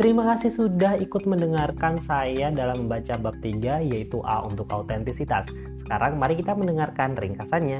Terima kasih sudah ikut mendengarkan saya dalam membaca bab 3, yaitu A untuk autentisitas. Sekarang mari kita mendengarkan ringkasannya.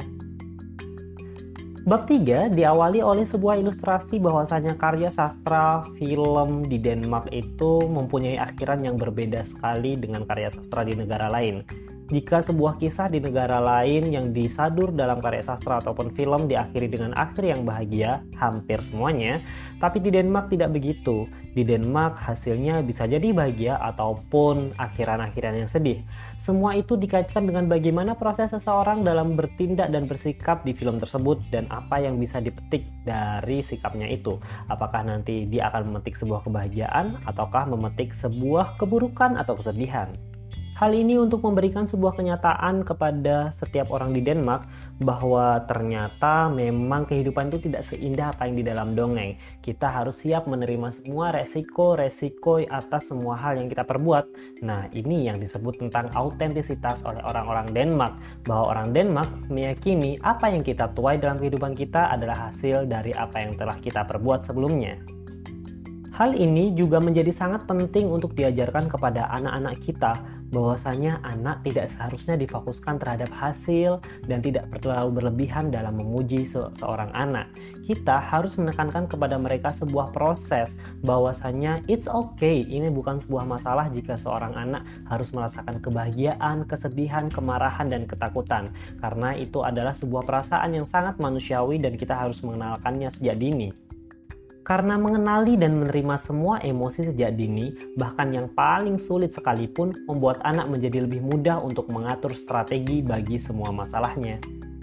Bab 3 diawali oleh sebuah ilustrasi bahwasanya karya sastra film di Denmark itu mempunyai akhiran yang berbeda sekali dengan karya sastra di negara lain. Jika sebuah kisah di negara lain yang disadur dalam karya sastra ataupun film diakhiri dengan akhir yang bahagia, hampir semuanya, tapi di Denmark tidak begitu. Di Denmark hasilnya bisa jadi bahagia ataupun akhiran-akhiran yang sedih. Semua itu dikaitkan dengan bagaimana proses seseorang dalam bertindak dan bersikap di film tersebut dan apa yang bisa dipetik dari sikapnya itu. Apakah nanti dia akan memetik sebuah kebahagiaan ataukah memetik sebuah keburukan atau kesedihan. Hal ini untuk memberikan sebuah kenyataan kepada setiap orang di Denmark bahwa ternyata memang kehidupan itu tidak seindah apa yang di dalam dongeng. Kita harus siap menerima semua resiko-resiko atas semua hal yang kita perbuat. Nah, ini yang disebut tentang autentisitas oleh orang-orang Denmark. Bahwa orang Denmark meyakini apa yang kita tuai dalam kehidupan kita adalah hasil dari apa yang telah kita perbuat sebelumnya. Hal ini juga menjadi sangat penting untuk diajarkan kepada anak-anak kita bahwasanya anak tidak seharusnya difokuskan terhadap hasil dan tidak terlalu berlebihan dalam memuji seorang anak. Kita harus menekankan kepada mereka sebuah proses bahwasanya it's okay, ini bukan sebuah masalah jika seorang anak harus merasakan kebahagiaan, kesedihan, kemarahan, dan ketakutan. Karena itu adalah sebuah perasaan yang sangat manusiawi dan kita harus mengenalkannya sejak dini. Karena mengenali dan menerima semua emosi sejak dini, bahkan yang paling sulit sekalipun, membuat anak menjadi lebih mudah untuk mengatur strategi bagi semua masalahnya.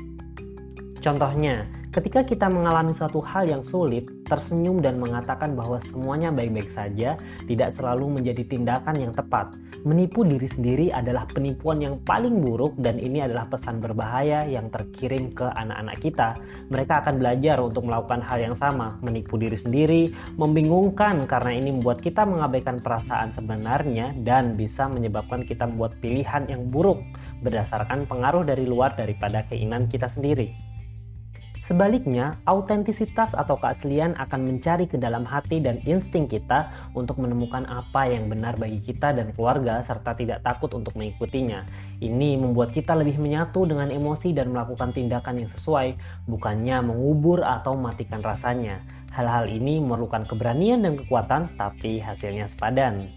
Contohnya, ketika kita mengalami suatu hal yang sulit, tersenyum dan mengatakan bahwa semuanya baik-baik saja tidak selalu menjadi tindakan yang tepat. Menipu diri sendiri adalah penipuan yang paling buruk dan ini adalah pesan berbahaya yang terkirim ke anak-anak kita. Mereka akan belajar untuk melakukan hal yang sama, menipu diri sendiri, membingungkan karena ini membuat kita mengabaikan perasaan sebenarnya dan bisa menyebabkan kita membuat pilihan yang buruk berdasarkan pengaruh dari luar daripada keinginan kita sendiri. Sebaliknya, autentisitas atau keaslian akan mencari ke dalam hati dan insting kita untuk menemukan apa yang benar bagi kita dan keluarga serta tidak takut untuk mengikutinya. Ini membuat kita lebih menyatu dengan emosi dan melakukan tindakan yang sesuai, bukannya mengubur atau matikan rasanya. Hal-hal ini memerlukan keberanian dan kekuatan, tapi hasilnya sepadan.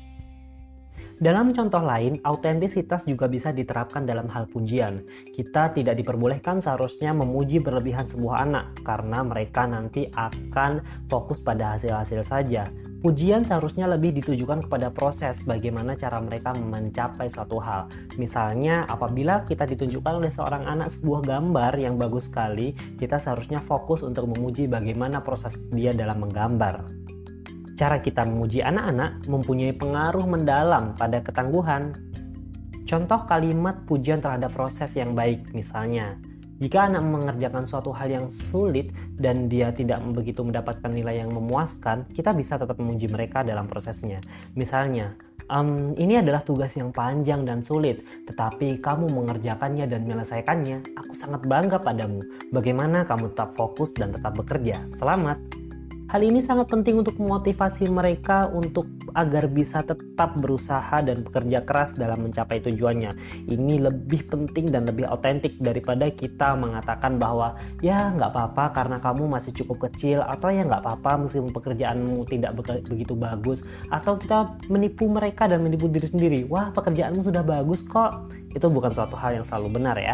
Dalam contoh lain, autentisitas juga bisa diterapkan dalam hal pujian. Kita tidak diperbolehkan seharusnya memuji berlebihan sebuah anak, karena mereka nanti akan fokus pada hasil-hasil saja. Pujian seharusnya lebih ditujukan kepada proses bagaimana cara mereka mencapai suatu hal. Misalnya, apabila kita ditunjukkan oleh seorang anak sebuah gambar yang bagus sekali, kita seharusnya fokus untuk memuji bagaimana proses dia dalam menggambar. Cara kita memuji anak-anak mempunyai pengaruh mendalam pada ketangguhan. Contoh kalimat pujian terhadap proses yang baik, misalnya, jika anak mengerjakan suatu hal yang sulit dan dia tidak begitu mendapatkan nilai yang memuaskan, kita bisa tetap memuji mereka dalam prosesnya. Misalnya, ini adalah tugas yang panjang dan sulit, tetapi kamu mengerjakannya dan menyelesaikannya. Aku sangat bangga padamu. Bagaimana kamu tetap fokus dan tetap bekerja? Selamat! Hal ini sangat penting untuk memotivasi mereka agar bisa tetap berusaha dan bekerja keras dalam mencapai tujuannya. Ini lebih penting dan lebih otentik daripada kita mengatakan bahwa ya nggak apa-apa karena kamu masih cukup kecil, atau ya nggak apa-apa meskipun pekerjaanmu tidak begitu bagus, atau kita menipu mereka dan menipu diri sendiri. Wah, pekerjaanmu sudah bagus kok. Itu bukan suatu hal yang selalu benar ya.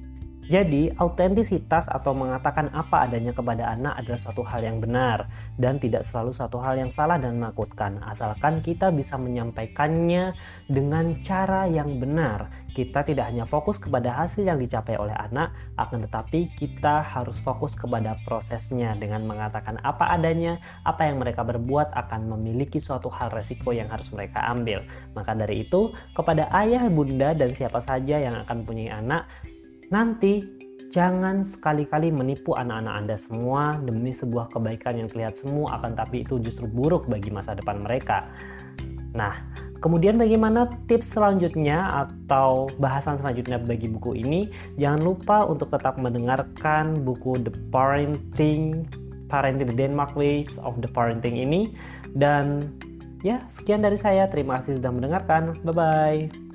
Jadi, autentisitas atau mengatakan apa adanya kepada anak adalah suatu hal yang benar dan tidak selalu suatu hal yang salah dan menakutkan, asalkan kita bisa menyampaikannya dengan cara yang benar. Kita tidak hanya fokus kepada hasil yang dicapai oleh anak, akan tetapi kita harus fokus kepada prosesnya dengan mengatakan apa adanya, apa yang mereka berbuat akan memiliki suatu hal resiko yang harus mereka ambil. Maka dari itu, kepada ayah, bunda, dan siapa saja yang akan punya anak, nanti jangan sekali-kali menipu anak-anak Anda semua demi sebuah kebaikan yang terlihat semu, akan tapi itu justru buruk bagi masa depan mereka. Nah, kemudian bagaimana tips selanjutnya atau bahasan selanjutnya bagi buku ini? Jangan lupa untuk tetap mendengarkan buku The Parenting The Denmark Ways of the Parenting ini, dan Ya, sekian dari saya. Terima kasih sudah mendengarkan. Bye-bye.